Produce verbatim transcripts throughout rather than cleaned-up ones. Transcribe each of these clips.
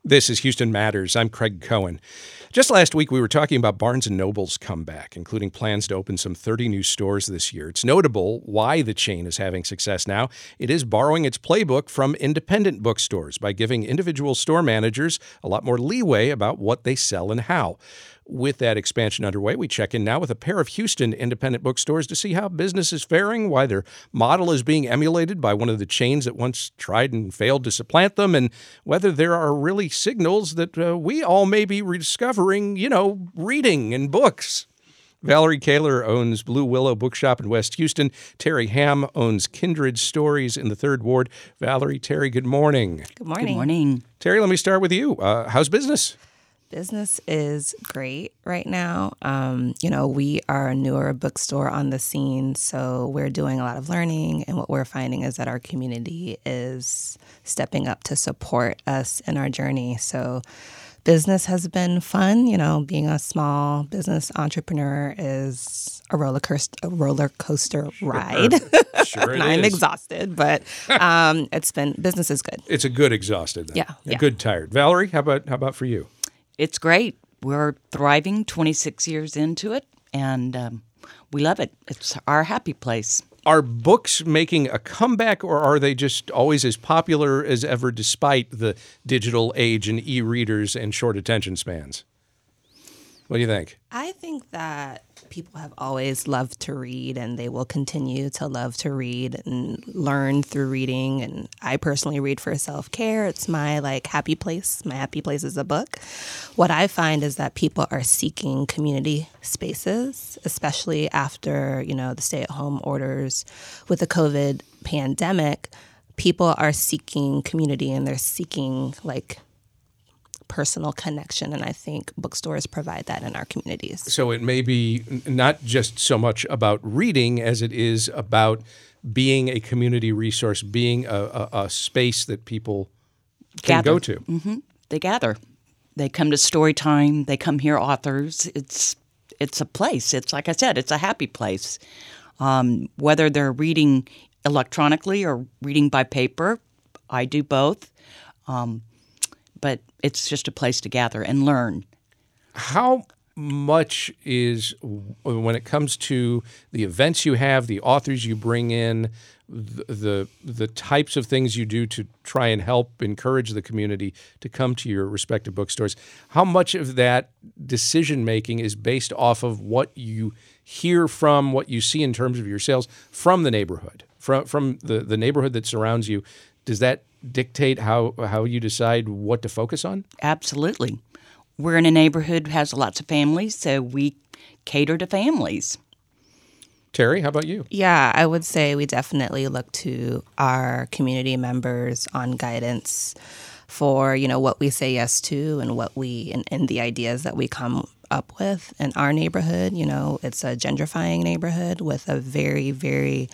This is Houston Matters. I'm Craig Cohen. Just last week, we were talking about Barnes and Noble's comeback, including plans to open some thirty new stores this year. It's notable why the chain is having success now. It is borrowing its playbook from independent bookstores by giving individual store managers a lot more leeway about what they sell and how. With that expansion underway, we check in now with a pair of Houston independent bookstores to see how business is faring, why their model is being emulated by one of the chains that once tried and failed to supplant them, and whether there are really signals that uh, we all may be rediscovering, you know, reading and books. Valerie Kaler owns Blue Willow Bookshop in West Houston. Terry Ham owns Kindred Stories in the Third Ward. Valerie, Terry, good morning. Good morning. Good morning. Terry, let me start with you. Uh, how's business? Business is great right now. Um, you know, we are a newer bookstore on the scene, so we're doing a lot of learning. And what we're finding is that our community is stepping up to support us in our journey. So business has been fun. You know, being a small business entrepreneur is a roller coaster, a roller coaster ride. Sure, sure it I'm is. exhausted, but um, it's been business is good. It's a good exhausted then. Yeah, A yeah. good tired. Valerie, how about how about for you? It's great. We're thriving twenty-six years into it, and um, we love it. It's our happy place. Are books making a comeback, or are they just always as popular as ever despite the digital age and e-readers and short attention spans? What do you think? I think that people have always loved to read, and they will continue to love to read and learn through reading. And I personally read for self-care. It's my like happy place. My happy place is a book. What I find is that people are seeking community spaces, especially after, you know, the stay-at-home orders with the COVID pandemic. People are seeking community, and they're seeking like personal connection, and I think bookstores provide that in our communities. So it may be n- not just so much about reading as it is about being a community resource, being a, a, a space that people can Gather. go to. hmm They gather. They come to story time. They come hear authors. It's it's a place. It's like I said, it's a happy place. Um, whether they're reading electronically or reading by paper, I do both. Um, but it's just a place to gather and learn. How much is, when it comes to the events you have, the authors you bring in, the, the the types of things you do to try and help encourage the community to come to your respective bookstores, how much of that decision-making is based off of what you hear from, what you see in terms of your sales from the neighborhood, from, from the, the neighborhood that surrounds you? Does that dictate how, how you decide what to focus on? Absolutely. We're in a neighborhood that has lots of families, so we cater to families. Terry, how about you? Yeah, I would say we definitely look to our community members on guidance for, you know, what we say yes to and what we and, and the ideas that we come up with in our neighborhood. You know, it's a gentrifying neighborhood with a very, very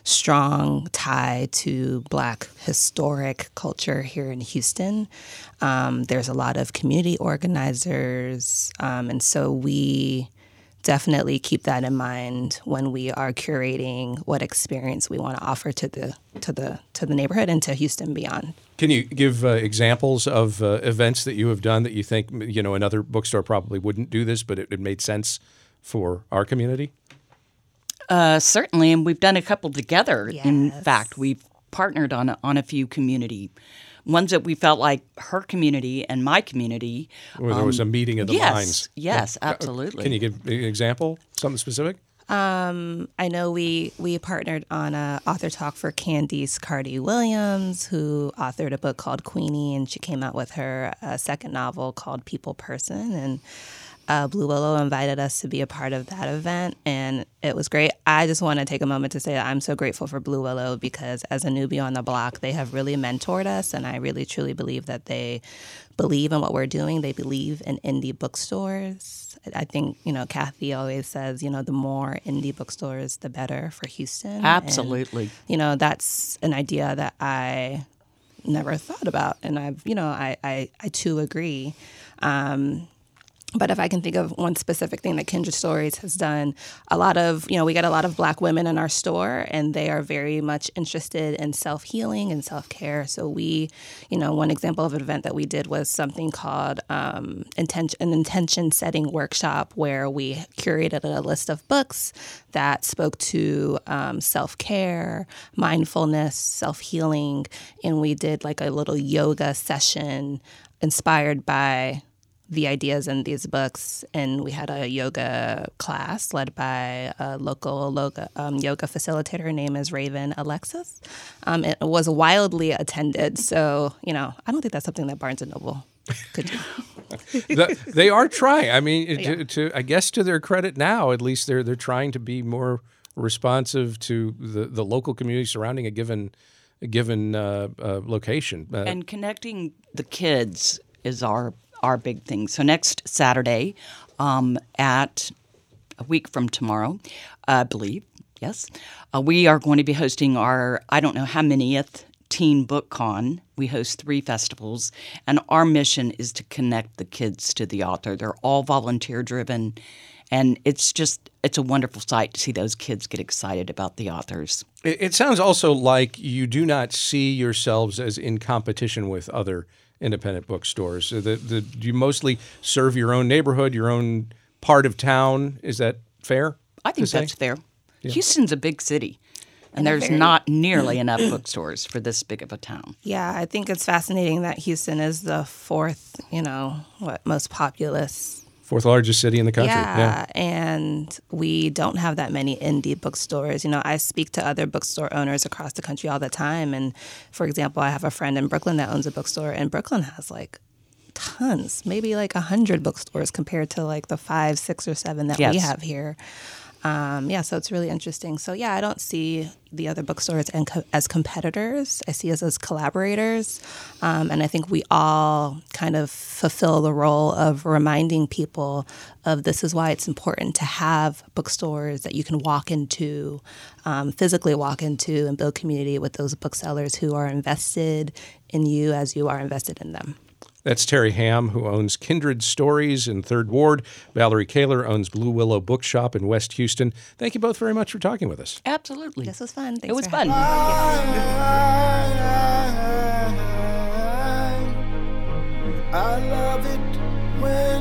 strong tie to Black historic culture here in Houston. Um, there's a lot of community organizers, um, and so we definitely keep that in mind when we are curating what experience we want to offer to the to the to the neighborhood and to Houston beyond. Can you give uh, examples of uh, events that you have done that you think, you know, another bookstore probably wouldn't do this, but it, it made sense for our community? Uh, certainly, and we've done a couple together. In Yes. fact, we've partnered on a, on a few community ones that we felt like her community and my community. Where there was a meeting of the yes, minds. yes, Uh, uh, absolutely. Can you give an example, something specific? Um, I know we we partnered on a author talk for Candice Carty Williams, who authored a book called Queenie, and she came out with her uh, second novel called People Person, and uh, Blue Willow invited us to be a part of that event, and it was great. I just want to take a moment to say that I'm so grateful for Blue Willow because as a newbie on the block, they have really mentored us, and I really truly believe that they believe in what we're doing. They believe in indie bookstores. I think, you know, Kathy always says, you know, the more indie bookstores, the better for Houston. Absolutely. And, you know, that's an idea that I never thought about. And I've, you know, I, I, I too agree. Um, But if I can think of one specific thing that Kindred Stories has done, a lot of, you know, we get a lot of Black women in our store, and they are very much interested in self-healing and self-care. So we, you know, one example of an event that we did was something called um, intention, an intention setting workshop, where we curated a list of books that spoke to um, self-care, mindfulness, self-healing, and we did like a little yoga session inspired by the ideas in these books, and we had a yoga class led by a local yoga, um, yoga facilitator. Her name is Raven Alexis. Um, it was wildly attended, so you know I don't think that's something that Barnes and Noble could do. the, they are trying. I mean, Yeah. to, to I guess to their credit now, at least they're they're trying to be more responsive to the, the local community surrounding a given a given uh, uh, location. Uh, And connecting the kids is our our big thing. So next Saturday, um, at a week from tomorrow, I believe, yes, uh, we are going to be hosting our, I don't know how manyth Teen Book Con. We host three festivals, and our mission is to connect the kids to the author. They're all volunteer driven, and it's just, it's a wonderful sight to see those kids get excited about the authors. it, it sounds also like you do not see yourselves as in competition with other independent bookstores. So the, the, do you mostly serve your own neighborhood, your own part of town? Is that fair? I think to say? that's fair. Houston's a big city, and, And a there's very- not nearly enough bookstores for this big of a town. Yeah, I think it's fascinating that Houston is the fourth, you know, what most populous. Fourth largest city in the country. Yeah, and we don't have that many indie bookstores. You know, I speak to other bookstore owners across the country all the time. And for example, I have a friend in Brooklyn that owns a bookstore, and Brooklyn has like tons, maybe like a hundred bookstores compared to like the five, six, or seven that we Yes. have here. Um, yeah, so it's really interesting. So yeah, I don't see the other bookstores and co- as competitors. I see us as collaborators, um, and I think we all kind of fulfill the role of reminding people of this is why it's important to have bookstores that you can walk into, um, physically walk into, and build community with those booksellers who are invested in you as you are invested in them. That's Terry Ham, who owns Kindred Stories in Third Ward. Valerie Kaler owns Blue Willow Bookshop in West Houston. Thank you both very much for talking with us. Absolutely. This was fun. Thanks It was for fun. having me. I love it when